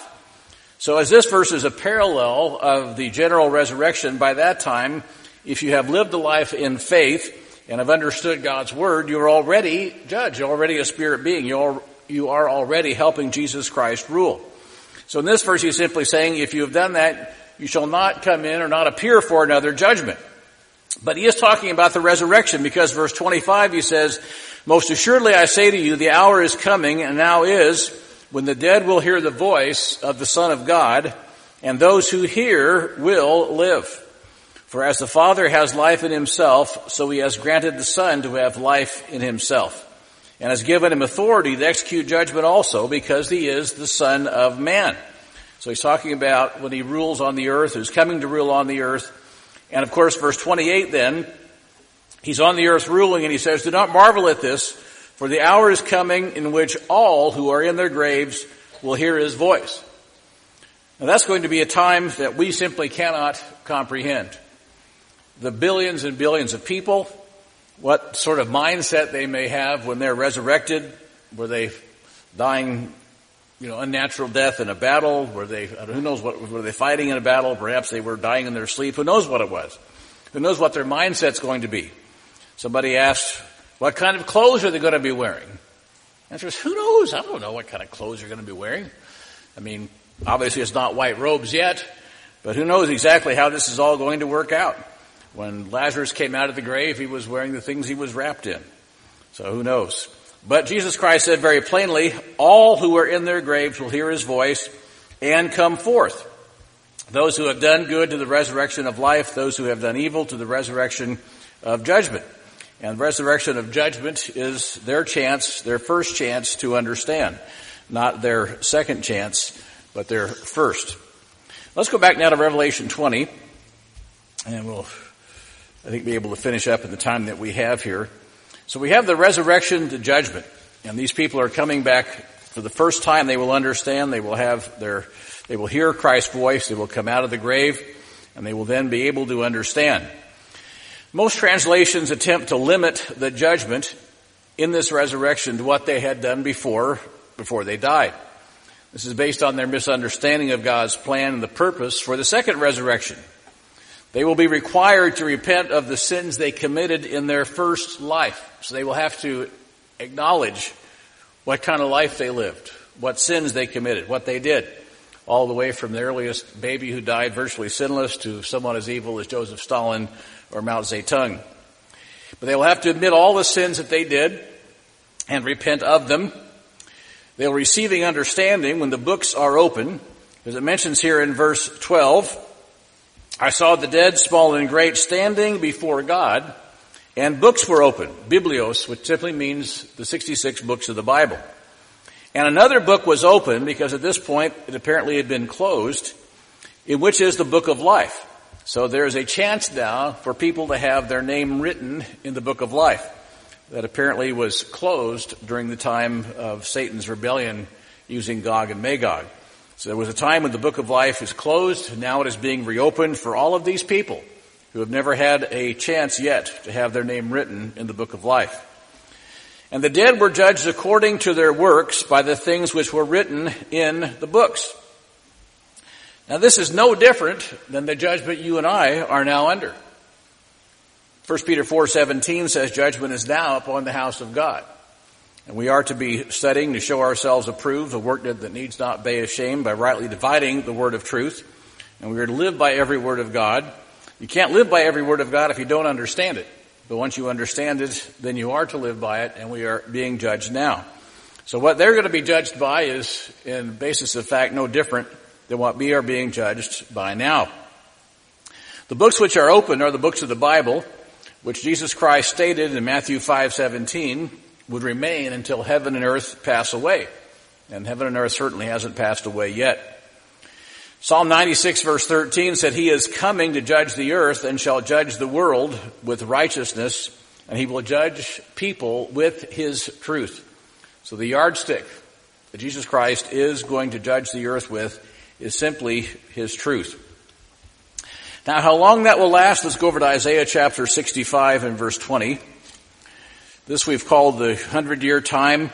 So as this verse is a parallel of the general resurrection, by that time, if you have lived a life in faith and have understood God's word, you're already judged. You're already a spirit being. You are already helping Jesus Christ rule. So in this verse, he's simply saying, if you have done that, you shall not come in or not appear for another judgment. But he is talking about the resurrection because verse 25, he says, most assuredly I say to you, the hour is coming and now is when the dead will hear the voice of the Son of God, and those who hear will live. For as the Father has life in himself, so he has granted the Son to have life in himself, and has given him authority to execute judgment also, because he is the Son of Man. So he's talking about when he rules on the earth, who's coming to rule on the earth. And of course, verse 28 then, he's on the earth ruling, and he says, do not marvel at this, for the hour is coming in which all who are in their graves will hear his voice. Now that's going to be a time that we simply cannot comprehend. The billions and billions of people, what sort of mindset they may have when they're resurrected, were they dying unnatural death in a battle? Who knows were they fighting in a battle? Perhaps they were dying in their sleep. Who knows what it was? Who knows what their mindset's going to be? Somebody asked, what kind of clothes are they going to be wearing? The answer is, who knows? I don't know what kind of clothes they're going to be wearing. Obviously it's not white robes yet, but who knows exactly how this is all going to work out. When Lazarus came out of the grave, he was wearing the things he was wrapped in. So who knows? But Jesus Christ said very plainly, all who are in their graves will hear his voice and come forth. Those who have done good to the resurrection of life, those who have done evil to the resurrection of judgment. And resurrection of judgment is their chance, their first chance to understand. Not their second chance, but their first. Let's go back now to Revelation 20, and we'll, I think, be able to finish up in the time that we have here. So we have the resurrection to judgment, and these people are coming back for the first time. They will understand. They will hear Christ's voice. They will come out of the grave, and they will then be able to understand. Most translations attempt to limit the judgment in this resurrection to what they had done before they died. This is based on their misunderstanding of God's plan and the purpose for the second resurrection. They will be required to repent of the sins they committed in their first life. So they will have to acknowledge what kind of life they lived, what sins they committed, what they did, all the way from the earliest baby who died virtually sinless to someone as evil as Joseph Stalin or Mao Zedong. But they will have to admit all the sins that they did and repent of them. They'll receiving understanding when the books are open, as it mentions here in verse 12. I saw the dead, small and great, standing before God, and books were open, Biblios, which simply means the 66 books of the Bible. And another book was open, because at this point it apparently had been closed, in which is the book of life. So there's a chance now for people to have their name written in the book of life that apparently was closed during the time of Satan's rebellion using Gog and Magog. So there was a time when the book of life is closed. Now it is being reopened for all of these people who have never had a chance yet to have their name written in the book of life. And the dead were judged according to their works by the things which were written in the books. Now this is no different than the judgment you and I are now under. 1 Peter 4:17 says judgment is now upon the house of God. And we are to be studying to show ourselves approved, a work that needs not be ashamed, by rightly dividing the word of truth. And we are to live by every word of God. You can't live by every word of God if you don't understand it. But once you understand it, then you are to live by it, and we are being judged now. So what they're going to be judged by is, in basis of fact, no different than what we are being judged by now. The books which are open are the books of the Bible, which Jesus Christ stated in Matthew 5:17 would remain until heaven and earth pass away. And heaven and earth certainly hasn't passed away yet. Psalm 96 verse 13 said, He is coming to judge the earth and shall judge the world with righteousness, and He will judge people with His truth. So the yardstick that Jesus Christ is going to judge the earth with is simply His truth. Now how long that will last, let's go over to Isaiah chapter 65 and verse 20. This we've called the 100-year time.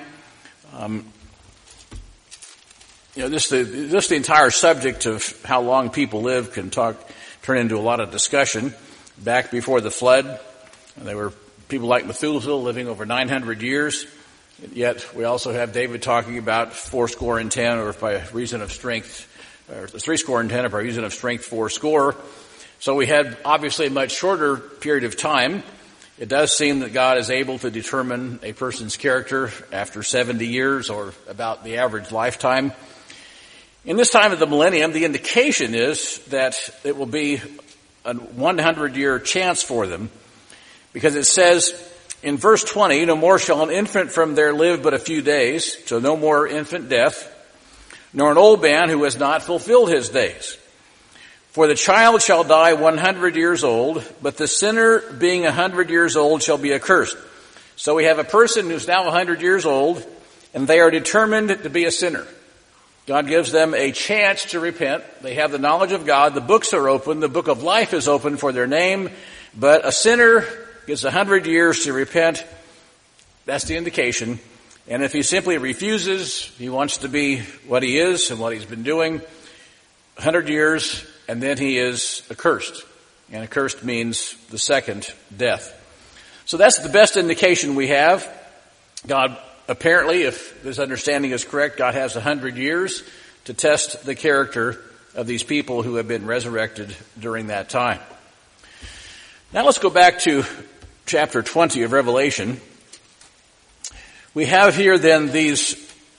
This the entire subject of how long people live can turn into a lot of discussion. Back before the flood, there were people like Methuselah living over 900 years. Yet we also have David talking about 70 or by reason of strength, or 70 or by reason of strength 80. So we had obviously a much shorter period of time. It does seem that God is able to determine a person's character after 70 years, or about the average lifetime. In this time of the millennium, the indication is that it will be a 100-year chance for them, because it says in verse 20, no more shall an infant from there live but a few days, so no more infant death, nor an old man who has not fulfilled his days. For the child shall die 100 years old, but the sinner being 100 years old shall be accursed. So we have a person who's now 100 years old, and they are determined to be a sinner. God gives them a chance to repent. They have the knowledge of God. The books are open. The book of life is open for their name. But a sinner gets 100 years to repent. That's the indication. And if he simply refuses, he wants to be what he is and what he's been doing, 100 years, and then he is accursed. And accursed means the second death. So that's the best indication we have. God, apparently, if this understanding is correct, God has 100 years to test the character of these people who have been resurrected during that time. Now let's go back to chapter 20 of Revelation. We have here then these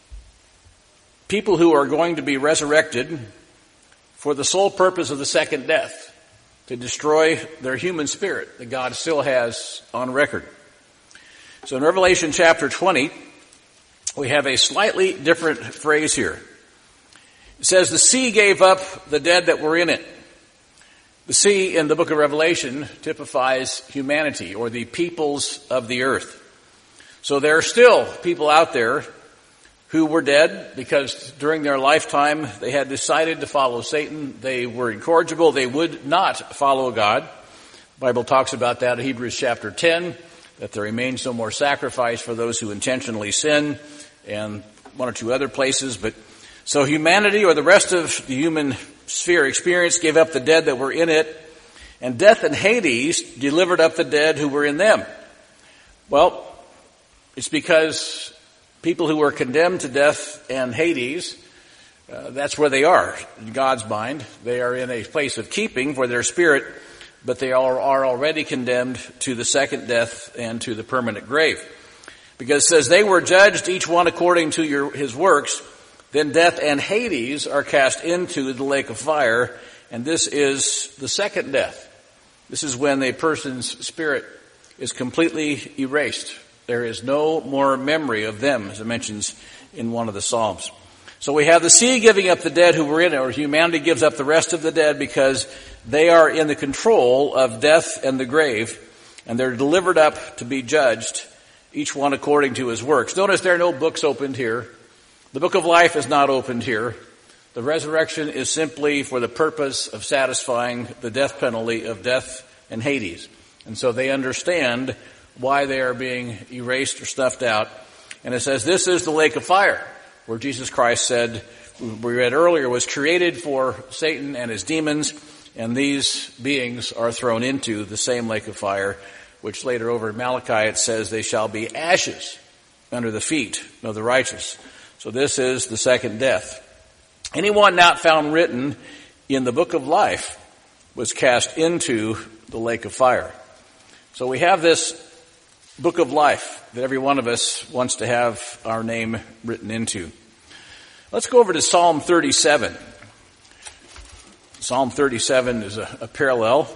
people who are going to be resurrected for the sole purpose of the second death, to destroy their human spirit that God still has on record. So in Revelation chapter 20, we have a slightly different phrase here. It says, the sea gave up the dead that were in it. The sea in the book of Revelation typifies humanity, or the peoples of the earth. So there are still people out there who were dead because during their lifetime they had decided to follow Satan. They were incorrigible. They would not follow God. The Bible talks about that in Hebrews chapter 10, that there remains no more sacrifice for those who intentionally sin, and one or two other places. But so humanity, or the rest of the human sphere experience, gave up the dead that were in it, and death and Hades delivered up the dead who were in them. Well, it's because people who were condemned to death and Hades, that's where they are in God's mind. They are in a place of keeping for their spirit, but they are already condemned to the second death and to the permanent grave. Because it says they were judged, each one according to his works. Then death and Hades are cast into the lake of fire, and this is the second death. This is when a person's spirit is completely erased. There is no more memory of them, as it mentions in one of the Psalms. So we have the sea giving up the dead who were in it, or humanity gives up the rest of the dead because they are in the control of death and the grave, and they're delivered up to be judged, each one according to his works. Notice there are no books opened here. The book of life is not opened here. The resurrection is simply for the purpose of satisfying the death penalty of death and Hades. And so they understand why they are being erased or snuffed out. And it says, this is the lake of fire, where Jesus Christ said, we read earlier, was created for Satan and his demons, and these beings are thrown into the same lake of fire, which later over in Malachi it says they shall be ashes under the feet of the righteous. So this is the second death. Anyone not found written in the book of life was cast into the lake of fire. So we have this book of life that every one of us wants to have our name written into. Let's go over to Psalm 37. Psalm 37 is a parallel.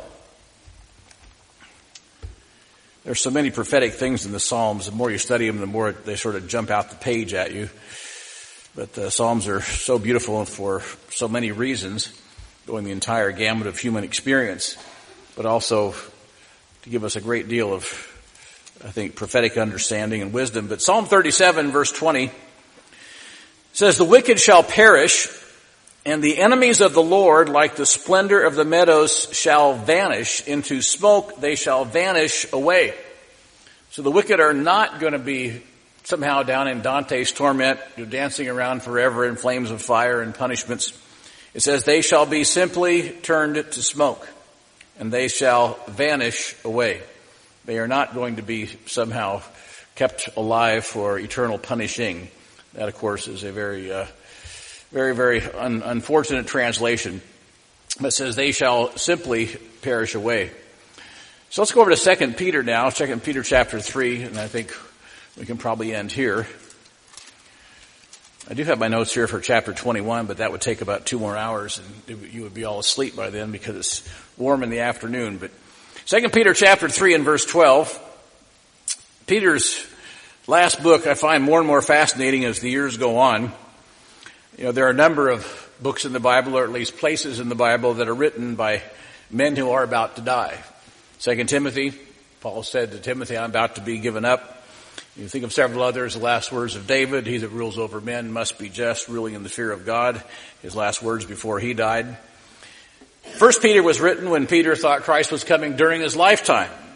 There's so many prophetic things in the Psalms. The more you study them, the more they sort of jump out the page at you. But the Psalms are so beautiful for so many reasons, going the entire gamut of human experience, but also to give us a great deal of, I think, prophetic understanding and wisdom. But Psalm 37, verse 20, says, the wicked shall perish, and the enemies of the Lord, like the splendor of the meadows, shall vanish. Into smoke they shall vanish away. So the wicked are not going to be somehow down in Dante's torment, dancing around forever in flames of fire and punishments. It says they shall be simply turned to smoke, and they shall vanish away. They are not going to be somehow kept alive for eternal punishing. That, of course, is a very unfortunate translation. But it says they shall simply perish away. So let's go over to 2 Peter now, 2 Peter chapter 3, and I think we can probably end here. I do have my notes here for chapter 21, but that would take about 2 more hours, and you would be all asleep by then because it's warm in the afternoon. But 2 Peter chapter 3 and verse 12, Peter's last book I find more and more fascinating as the years go on. You know, there are a number of books in the Bible, or at least places in the Bible, that are written by men who are about to die. 2 Timothy, Paul said to Timothy, I'm about to be given up. You think of several others, the last words of David, he that rules over men must be just, ruling in the fear of God, his last words before he died. 1 Peter was written when Peter thought Christ was coming during his lifetime.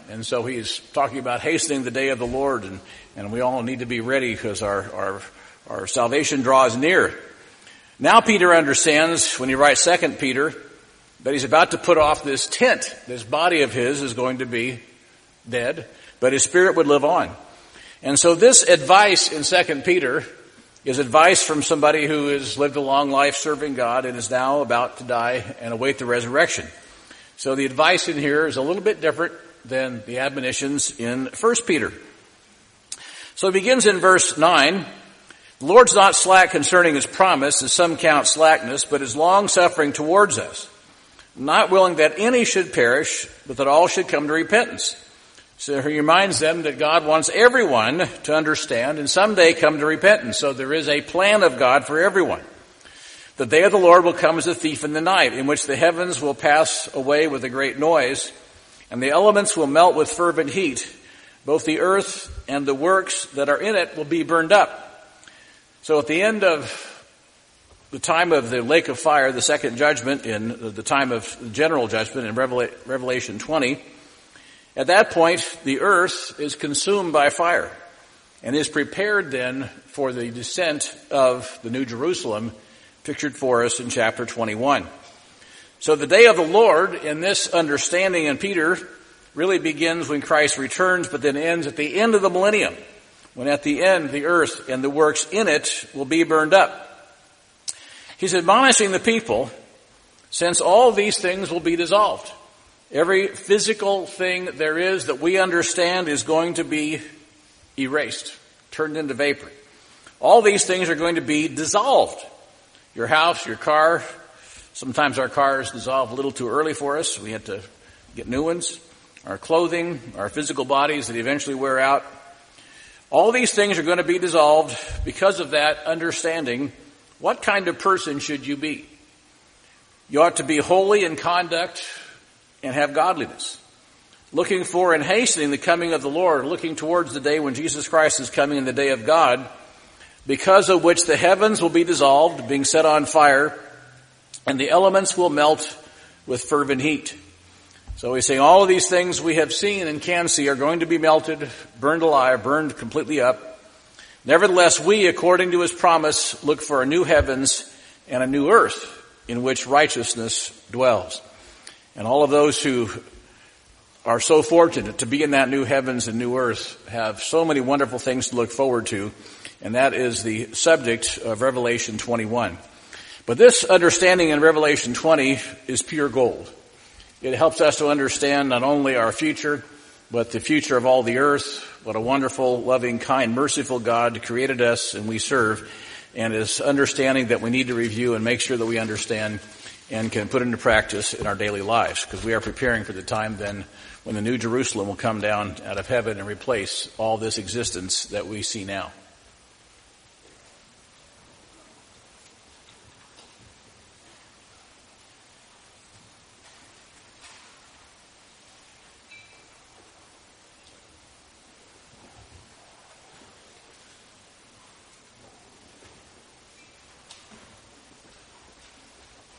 And so he's talking about hastening the day of the Lord, and we all need to be ready because our salvation draws near. Now Peter understands, when he writes 2 Peter, that he's about to put off this tent. This body of his is going to be dead, but his spirit would live on. And so this advice in 2 Peter is advice from somebody who has lived a long life serving God and is now about to die and await the resurrection. So the advice in here is a little bit different than the admonitions in 1 Peter. So it begins in verse 9. The Lord's not slack concerning his promise, as some count slackness, but is long-suffering towards us, not willing that any should perish, but that all should come to repentance. So he reminds them that God wants everyone to understand and someday come to repentance. So there is a plan of God for everyone. The day of the Lord will come as a thief in the night, in which the heavens will pass away with a great noise, and the elements will melt with fervent heat. Both the earth and the works that are in it will be burned up. So at the end of the time of the lake of fire, the second judgment, in the time of the general judgment in Revelation 20, at that point, the earth is consumed by fire and is prepared then for the descent of the New Jerusalem, pictured for us in chapter 21. So the day of the Lord, in this understanding in Peter, really begins when Christ returns, but then ends at the end of the millennium, when at the end the earth and the works in it will be burned up. He's admonishing the people, since all these things will be dissolved. Every physical thing there is that we understand is going to be erased, turned into vapor. All these things are going to be dissolved. Your house, your car. Sometimes our cars dissolve a little too early for us. We have to get new ones. Our clothing, our physical bodies that eventually wear out. All these things are going to be dissolved. Because of that understanding, what kind of person should you be? You ought to be holy in conduct and have godliness, looking for and hastening the coming of the Lord, looking towards the day when Jesus Christ is coming in the day of God, because of which the heavens will be dissolved, being set on fire, and the elements will melt with fervent heat. So he's saying all of these things we have seen and can see are going to be melted, burned alive, burned completely up. Nevertheless, we, according to his promise, look for a new heavens and a new earth in which righteousness dwells. And all of those who are so fortunate to be in that new heavens and new earth have so many wonderful things to look forward to, and that is the subject of Revelation 21. But this understanding in Revelation 20 is pure gold. It helps us to understand not only our future, but the future of all the earth. What a wonderful, loving, kind, merciful God created us and we serve, and is understanding that we need to review and make sure that we understand and can put into practice in our daily lives, because we are preparing for the time then when the New Jerusalem will come down out of heaven and replace all this existence that we see now.